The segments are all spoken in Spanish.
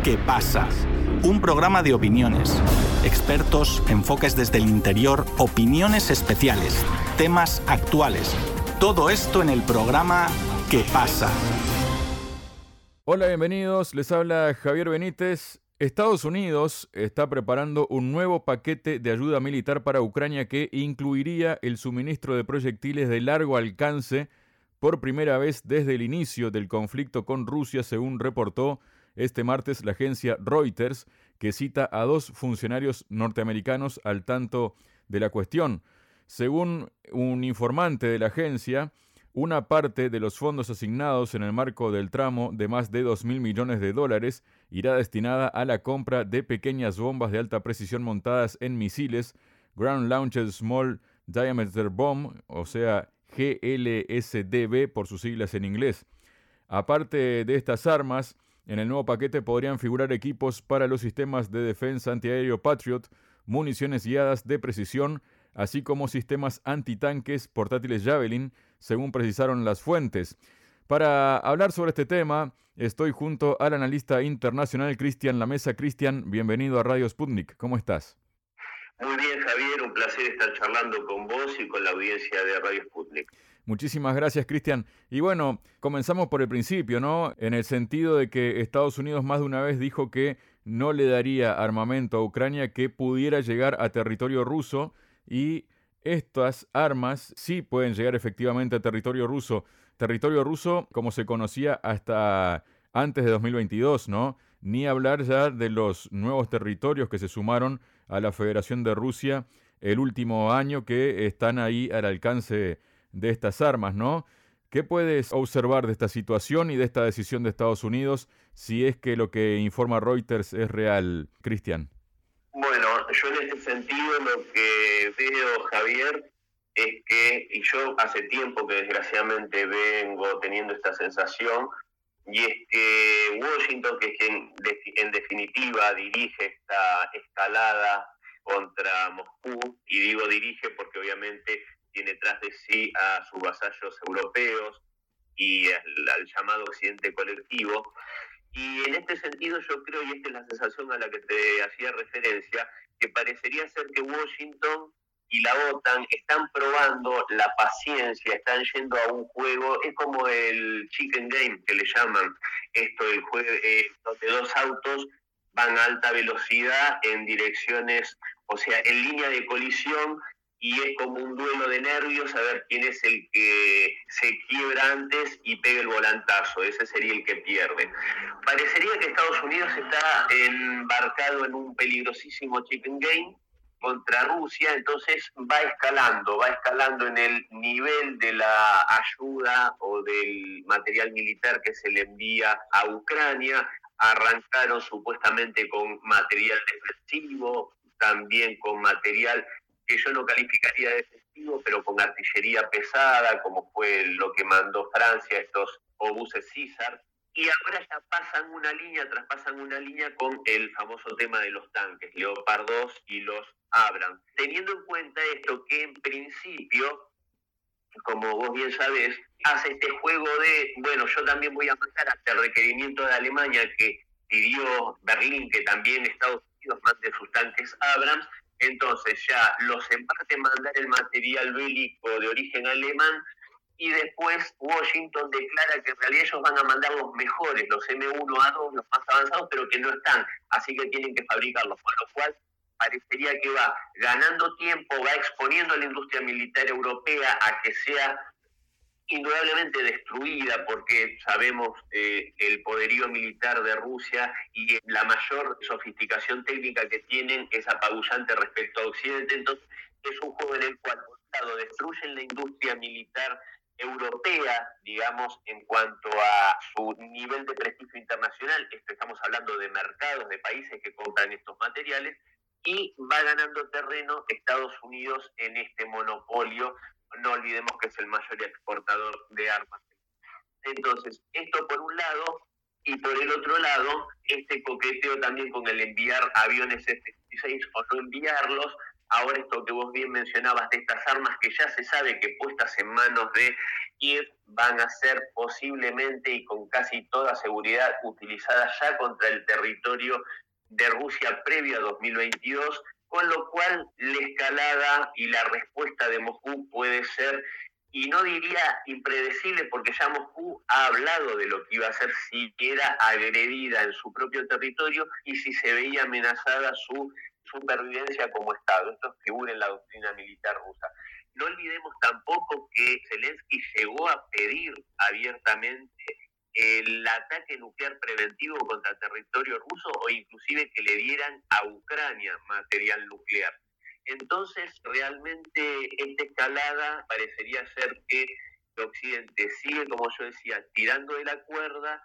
¿Qué pasa? Un programa de opiniones, expertos, enfoques desde el interior, opiniones especiales, temas actuales. Todo esto en el programa ¿Qué pasa? Hola, bienvenidos. Les habla Javier Benítez. Estados Unidos está preparando un nuevo paquete de ayuda militar para Ucrania que incluiría el suministro de proyectiles de largo alcance por primera vez desde el inicio del conflicto con Rusia, según reportó este martes la agencia Reuters, que cita a 2 funcionarios norteamericanos al tanto de la cuestión. Según un informante de la agencia, una parte de los fondos asignados en el marco del tramo de más de 2.000 millones de dólares irá destinada a la compra de pequeñas bombas de alta precisión montadas en misiles, Ground Launched Small Diameter Bomb, o sea, GLSDB por sus siglas en inglés. Aparte de estas armas, en el nuevo paquete podrían figurar equipos para los sistemas de defensa antiaéreo Patriot, municiones guiadas de precisión, así como sistemas antitanques portátiles Javelin, según precisaron las fuentes. Para hablar sobre este tema, estoy junto al analista internacional Cristian Lamesa. Cristian, bienvenido a Radio Sputnik. ¿Cómo estás? Muy bien, Javier, un placer estar charlando con vos y con la audiencia de Radio Sputnik. Muchísimas gracias, Cristian. Y bueno, comenzamos por el principio, ¿no? En el sentido de que Estados Unidos más de una vez dijo que no le daría armamento a Ucrania que pudiera llegar a territorio ruso, y estas armas sí pueden llegar efectivamente a territorio ruso como se conocía hasta antes de 2022, ¿no? Ni hablar ya de los nuevos territorios que se sumaron a la Federación de Rusia el último año, que están ahí al alcance de estas armas, ¿no? ¿Qué puedes observar de esta situación y de esta decisión de Estados Unidos, si es que lo que informa Reuters es real, Cristian? Bueno, yo en este sentido lo que veo, Javier, es que, y yo hace tiempo que desgraciadamente vengo teniendo esta sensación, y es que Washington, que es quien en definitiva dirige esta escalada contra Moscú, y digo dirige porque obviamente tiene tras de sí a sus vasallos europeos y al llamado Occidente colectivo. Y en este sentido yo creo, y esta es la sensación a la que te hacía referencia, que parecería ser que Washington y la OTAN están probando la paciencia, están yendo a un juego, es como el chicken game que le llaman, esto el juego donde 2 autos van a alta velocidad en direcciones, o sea, en línea de colisión, y es como un duelo de nervios a ver quién es el que se quiebra antes y pega el volantazo. Ese sería el que pierde. Parecería que Estados Unidos está embarcado en un peligrosísimo chicken game contra Rusia, entonces va escalando en el nivel de la ayuda o del material militar que se le envía a Ucrania. Arrancaron supuestamente con material defensivo, también con material que yo no calificaría de defensivo, pero con artillería pesada, como fue lo que mandó Francia, estos obuses César, y ahora ya traspasan una línea con el famoso tema de los tanques, Leopard 2 y los Abrams. Teniendo en cuenta esto, que en principio, como vos bien sabés, hace este juego de, bueno, yo también voy a mandar hasta el requerimiento de Alemania que pidió Berlín, que también Estados Unidos mande sus tanques Abrams. Entonces ya los empate mandar el material bélico de origen alemán, y después Washington declara que en realidad ellos van a mandar los mejores, los M1A2, los más avanzados, pero que no están, así que tienen que fabricarlos, por lo cual parecería que va ganando tiempo, va exponiendo a la industria militar europea a que sea indudablemente destruida, porque sabemos el poderío militar de Rusia y la mayor sofisticación técnica que tienen es apabullante respecto a Occidente. Entonces es un juego en el cual, por un lado, destruyen la industria militar europea, digamos, en cuanto a su nivel de prestigio internacional. Estamos hablando de mercados, de países que compran estos materiales, y va ganando terreno Estados Unidos en este monopolio. No olvidemos que es el mayor exportador de armas. Entonces, esto por un lado, y por el otro lado, este coqueteo también con el enviar aviones F-16 o no enviarlos, ahora esto que vos bien mencionabas de estas armas que ya se sabe que puestas en manos de Kiev van a ser posiblemente y con casi toda seguridad utilizadas ya contra el territorio de Rusia previo a 2022, con lo cual la escalada y la respuesta de Moscú puede ser, y no diría impredecible, porque ya Moscú ha hablado de lo que iba a hacer si era agredida en su propio territorio y si se veía amenazada su supervivencia como Estado. Esto figura en la doctrina militar rusa. No olvidemos tampoco que Zelensky llegó a pedir abiertamente el ataque nuclear preventivo contra territorio ruso o inclusive que le dieran a Ucrania material nuclear. Entonces, realmente esta escalada parecería ser que el Occidente sigue, como yo decía, tirando de la cuerda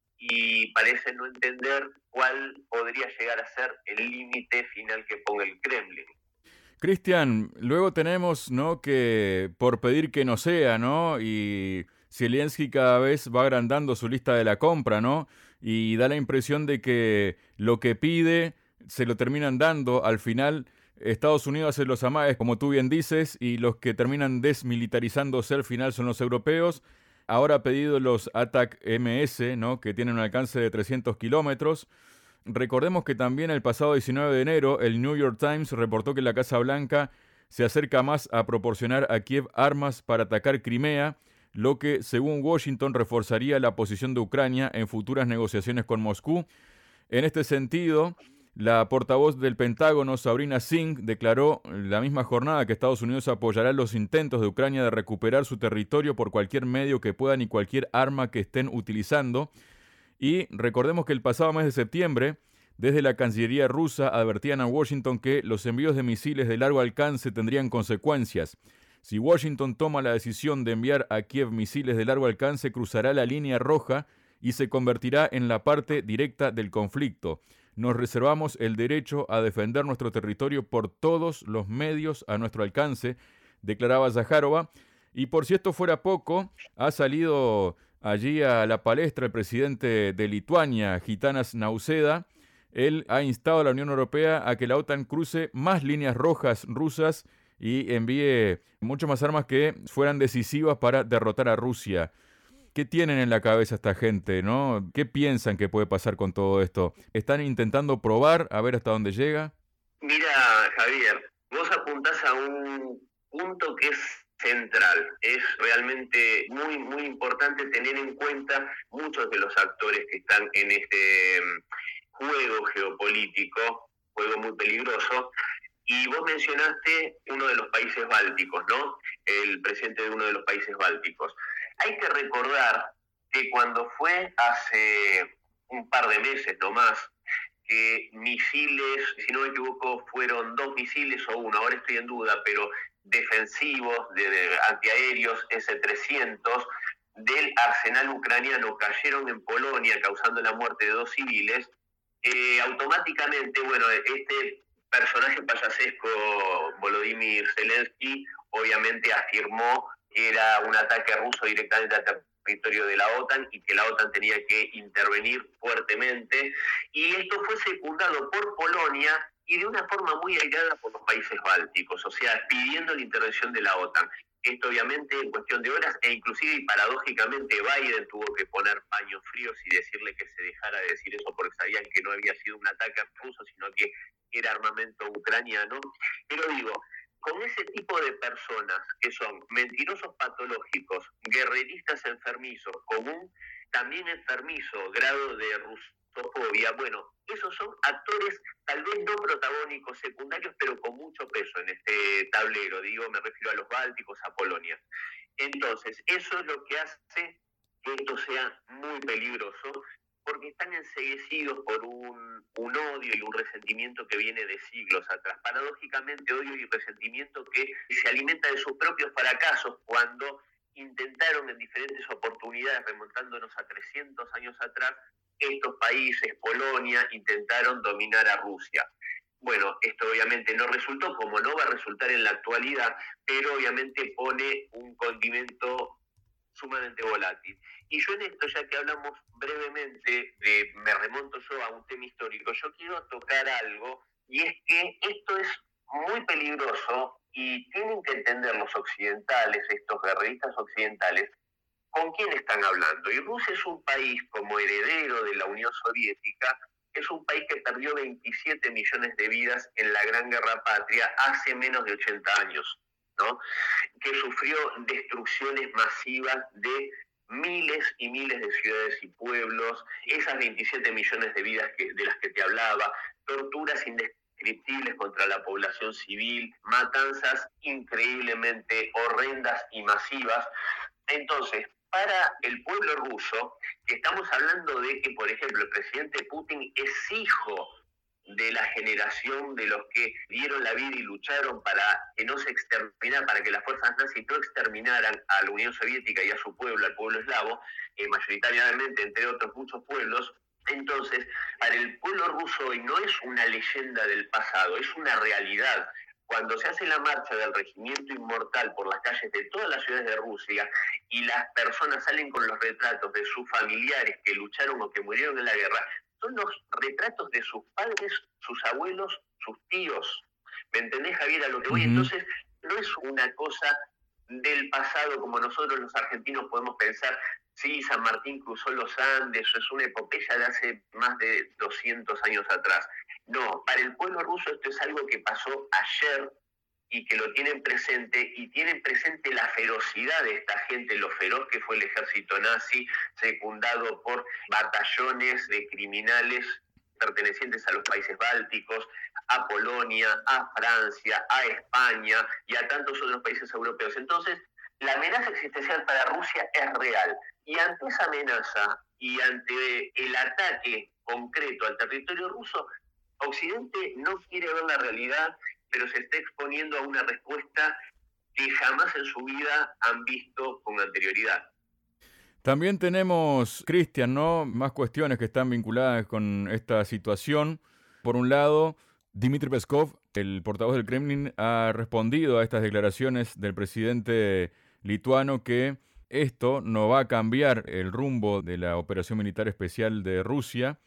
y parece no entender cuál podría llegar a ser el límite final que ponga el Kremlin. Cristian, luego tenemos, ¿no?, que por pedir que no sea, ¿no?, y Zelensky cada vez va agrandando su lista de la compra, ¿no?, y da la impresión de que lo que pide se lo terminan dando. Al final, Estados Unidos hace los amagues, como tú bien dices, y los que terminan desmilitarizándose al final son los europeos. Ahora ha pedido los ATAC-MS, ¿no?, que tienen un alcance de 300 kilómetros. Recordemos que también el pasado 19 de enero el New York Times reportó que la Casa Blanca se acerca más a proporcionar a Kiev armas para atacar Crimea, lo que, según Washington, reforzaría la posición de Ucrania en futuras negociaciones con Moscú. En este sentido, la portavoz del Pentágono, Sabrina Singh, declaró la misma jornada que Estados Unidos apoyará los intentos de Ucrania de recuperar su territorio por cualquier medio que puedan y cualquier arma que estén utilizando. Y recordemos que el pasado mes de septiembre, desde la Cancillería rusa advertían a Washington que los envíos de misiles de largo alcance tendrían consecuencias. Si Washington toma la decisión de enviar a Kiev misiles de largo alcance, cruzará la línea roja y se convertirá en la parte directa del conflicto. Nos reservamos el derecho a defender nuestro territorio por todos los medios a nuestro alcance, declaraba Zaharova. Y por si esto fuera poco, ha salido allí a la palestra el presidente de Lituania, Gitanas Nausėda. Él ha instado a la Unión Europea a que la OTAN cruce más líneas rojas rusas y envíe mucho más armas que fueran decisivas para derrotar a Rusia. ¿Qué tienen en la cabeza esta gente, no? ¿Qué piensan que puede pasar con todo esto? ¿Están intentando probar a ver hasta dónde llega? Mira, Javier, vos apuntás a un punto que es central. Es realmente muy, muy importante tener en cuenta muchos de los actores que están en este juego geopolítico, juego muy peligroso. Y vos mencionaste uno de los países bálticos, ¿no? El presidente de uno de los países bálticos. Hay que recordar que cuando fue hace un par de meses nomás, que misiles, si no me equivoco, fueron 2 misiles o uno, ahora estoy en duda, pero defensivos, de antiaéreos S-300, del arsenal ucraniano cayeron en Polonia, causando la muerte de 2 civiles, automáticamente, bueno, este personaje payasesco, Volodymyr Zelensky, obviamente afirmó que era un ataque ruso directamente al territorio de la OTAN y que la OTAN tenía que intervenir fuertemente. Y esto fue secundado por Polonia y de una forma muy aislada por los países bálticos, o sea, pidiendo la intervención de la OTAN. Esto obviamente en cuestión de horas, e inclusive y paradójicamente Biden tuvo que poner paños fríos y decirle que se dejara de decir eso porque sabían que no había sido un ataque ruso, sino que era armamento ucraniano. Pero digo, con ese tipo de personas que son mentirosos patológicos, guerreristas enfermizos, con un también enfermizo grado de rusofobia, bueno, esos son actores tal vez no protagónicos, secundarios, pero con mucho peso en este tablero, digo, me refiero a los bálticos, a Polonia. Entonces, eso es lo que hace que esto sea muy peligroso, porque están enceguecidos por un odio y un resentimiento que viene de siglos atrás. Paradójicamente, odio y resentimiento que se alimenta de sus propios fracasos cuando intentaron en diferentes oportunidades, remontándonos a 300 años atrás, estos países, Polonia, intentaron dominar a Rusia. Bueno, esto obviamente no resultó, como no va a resultar en la actualidad, pero obviamente pone un condimento sumamente volátil. Y yo en esto, ya que hablamos brevemente, me remonto yo a un tema histórico, yo quiero tocar algo, y es que esto es muy peligroso y tienen que entender los occidentales, estos guerreristas occidentales, con quién están hablando. Y Rusia es un país, como heredero de la Unión Soviética, es un país que perdió 27 millones de vidas en la Gran Guerra Patria hace menos de 80 años, ¿no? Que sufrió destrucciones masivas de miles y miles de ciudades y pueblos, esas 27 millones de vidas de las que te hablaba, torturas indescriptibles contra la población civil, matanzas increíblemente horrendas y masivas. Entonces, para el pueblo ruso, estamos hablando de que, por ejemplo, el presidente Putin es hijo de la generación de los que dieron la vida y lucharon para que no se exterminara, para que las fuerzas nazis no exterminaran a la Unión Soviética y a su pueblo, al pueblo eslavo, mayoritariamente, entre otros muchos pueblos. Entonces, para el pueblo ruso hoy no es una leyenda del pasado, es una realidad. Cuando se hace la marcha del Regimiento Inmortal por las calles de todas las ciudades de Rusia y las personas salen con los retratos de sus familiares que lucharon o que murieron en la guerra, son los retratos de sus padres, sus abuelos, sus tíos. ¿Me entendés, Javier, a lo que voy? Entonces, no es una cosa del pasado como nosotros los argentinos podemos pensar, sí, San Martín cruzó los Andes, es una epopeya de hace más de 200 años atrás. No, para el pueblo ruso esto es algo que pasó ayer y que lo tienen presente, y tienen presente la ferocidad de esta gente, lo feroz que fue el ejército nazi, secundado por batallones de criminales pertenecientes a los países bálticos, a Polonia, a Francia, a España y a tantos otros países europeos. Entonces, la amenaza existencial para Rusia es real. Y ante esa amenaza y ante el ataque concreto al territorio ruso, Occidente no quiere ver la realidad, pero se está exponiendo a una respuesta que jamás en su vida han visto con anterioridad. También tenemos, Cristian, ¿no? Más cuestiones que están vinculadas con esta situación. Por un lado, Dmitry Peskov, el portavoz del Kremlin, ha respondido a estas declaraciones del presidente lituano que esto no va a cambiar el rumbo de la operación militar especial de Rusia.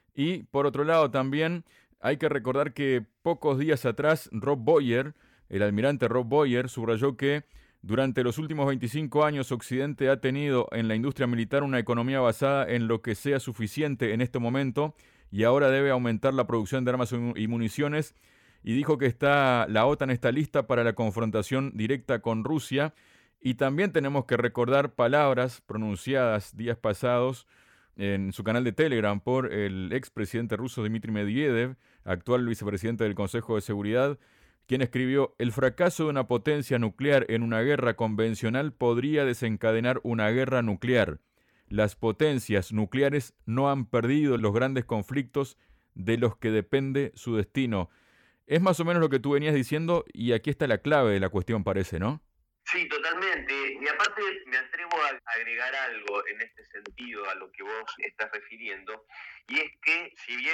Y por otro lado también hay que recordar que pocos días atrás Rob Boyer, el almirante Rob Boyer, subrayó que durante los últimos 25 años Occidente ha tenido en la industria militar una economía basada en lo que sea suficiente en este momento y ahora debe aumentar la producción de armas y municiones, y dijo que la OTAN está lista para la confrontación directa con Rusia. Y también tenemos que recordar palabras pronunciadas días pasados en su canal de Telegram por el expresidente ruso Dmitry Medvedev, actual vicepresidente del Consejo de Seguridad, quien escribió: el fracaso de una potencia nuclear en una guerra convencional podría desencadenar una guerra nuclear. Las potencias nucleares no han perdido los grandes conflictos de los que depende su destino. Es más o menos lo que tú venías diciendo, y aquí está la clave de la cuestión, parece, ¿no? Sí, totalmente. Y aparte me atrevo a agregar algo en este sentido a lo que vos estás refiriendo, y es que si bien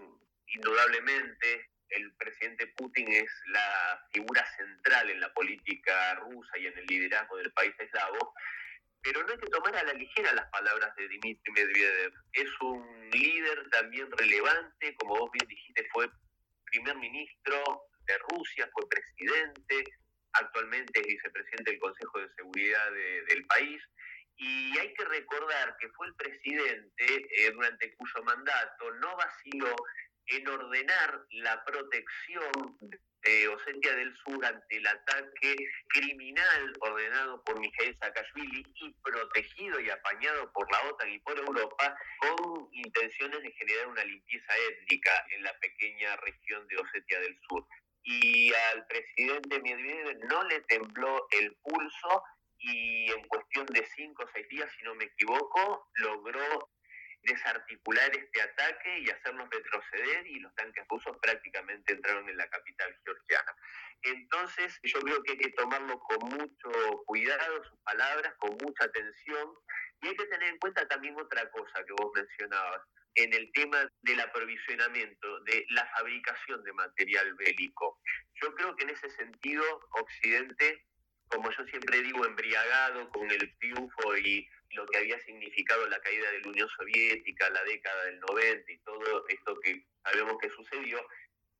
indudablemente el presidente Putin es la figura central en la política rusa y en el liderazgo del país eslavo, pero no hay que tomar a la ligera las palabras de Dmitry Medvedev. Es un líder también relevante, como vos bien dijiste, fue primer ministro de Rusia, fue presidente, actualmente es vicepresidente del Consejo de Seguridad del país, y hay que recordar que fue el presidente durante cuyo mandato no vaciló en ordenar la protección de Osetia del Sur ante el ataque criminal ordenado por Mikhail Saakashvili y protegido y apañado por la OTAN y por Europa, con intenciones de generar una limpieza étnica en la pequeña región de Osetia del Sur. Y al presidente Medvedev no le tembló el pulso, y en cuestión de 5 o 6 días, si no me equivoco, logró desarticular este ataque y hacernos retroceder, y los tanques rusos prácticamente entraron en la capital georgiana. Entonces yo creo que hay que tomarlo con mucho cuidado, sus palabras, con mucha atención, y hay que tener en cuenta también otra cosa que vos mencionabas, en el tema del aprovisionamiento, de la fabricación de material bélico. Yo creo que en ese sentido Occidente, como yo siempre digo, embriagado con el triunfo y lo que había significado la caída de la Unión Soviética, la década del 90 y todo esto que sabemos que sucedió,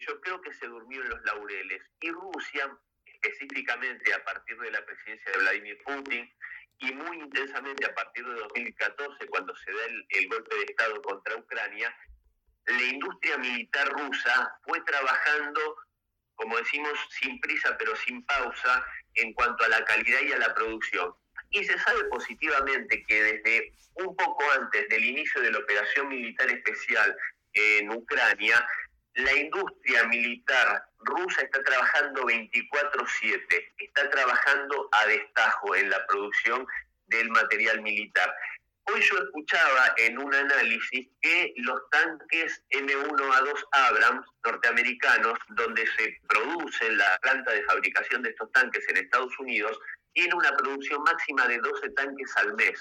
yo creo que se durmió en los laureles. Y Rusia, específicamente a partir de la presidencia de Vladimir Putin, y muy intensamente a partir de 2014, cuando se da el golpe de Estado contra Ucrania, la industria militar rusa fue trabajando, como decimos, sin prisa pero sin pausa en cuanto a la calidad y a la producción. Y se sabe positivamente que desde un poco antes del inicio de la operación militar especial en Ucrania, la industria militar rusa está trabajando 24/7, está trabajando a destajo en la producción del material militar. Hoy yo escuchaba en un análisis que los tanques M1A2 Abrams norteamericanos, donde se produce la planta de fabricación de estos tanques en Estados Unidos, tiene una producción máxima de 12 tanques al mes.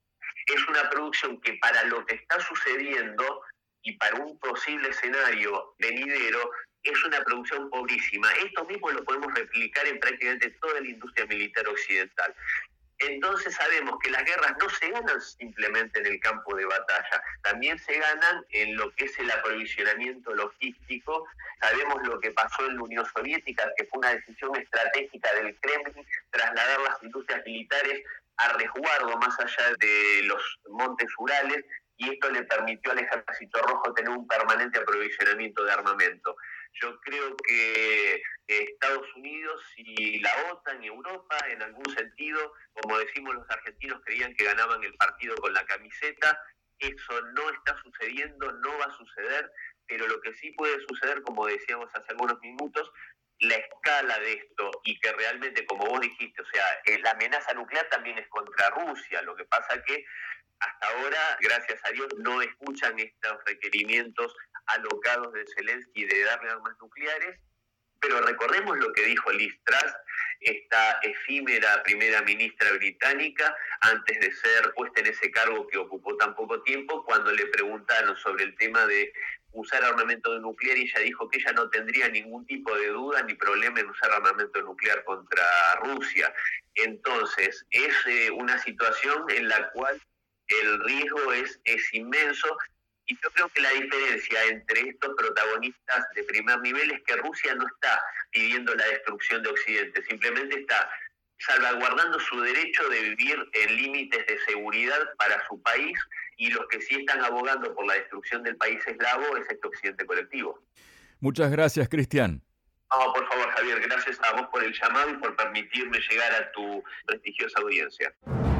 Es una producción que para lo que está sucediendo y para un posible escenario venidero es una producción pobrísima. Esto mismo lo podemos replicar en prácticamente toda la industria militar occidental. Entonces sabemos que las guerras no se ganan simplemente en el campo de batalla, también se ganan en lo que es el aprovisionamiento logístico. Sabemos lo que pasó en la Unión Soviética, que fue una decisión estratégica del Kremlin, trasladar las industrias militares a resguardo más allá de los montes Urales, y esto le permitió al Ejército Rojo tener un permanente aprovisionamiento de armamento. Yo creo que Estados Unidos y la OTAN y Europa, en algún sentido, como decimos los argentinos, creían que ganaban el partido con la camiseta. Eso no está sucediendo, no va a suceder, pero lo que sí puede suceder, como decíamos hace algunos minutos, la escala de esto, y que realmente, como vos dijiste, o sea, la amenaza nuclear también es contra Rusia. Lo que pasa que hasta ahora, gracias a Dios, no escuchan estos requerimientos alocados de Zelensky de darle armas nucleares, pero recordemos lo que dijo Liz Truss, esta efímera primera ministra británica, antes de ser puesta en ese cargo que ocupó tan poco tiempo, cuando le preguntaron sobre el tema de usar armamento nuclear, y ella dijo que ella no tendría ningún tipo de duda ni problema en usar armamento nuclear contra Rusia. Entonces, es una situación en la cual el riesgo es inmenso, y yo creo que la diferencia entre estos protagonistas de primer nivel es que Rusia no está pidiendo la destrucción de Occidente, simplemente está salvaguardando su derecho de vivir en límites de seguridad para su país, y los que sí están abogando por la destrucción del país eslavo es este Occidente colectivo. Muchas gracias, Cristian. No, por favor, Javier, gracias a vos por el llamado y por permitirme llegar a tu prestigiosa audiencia.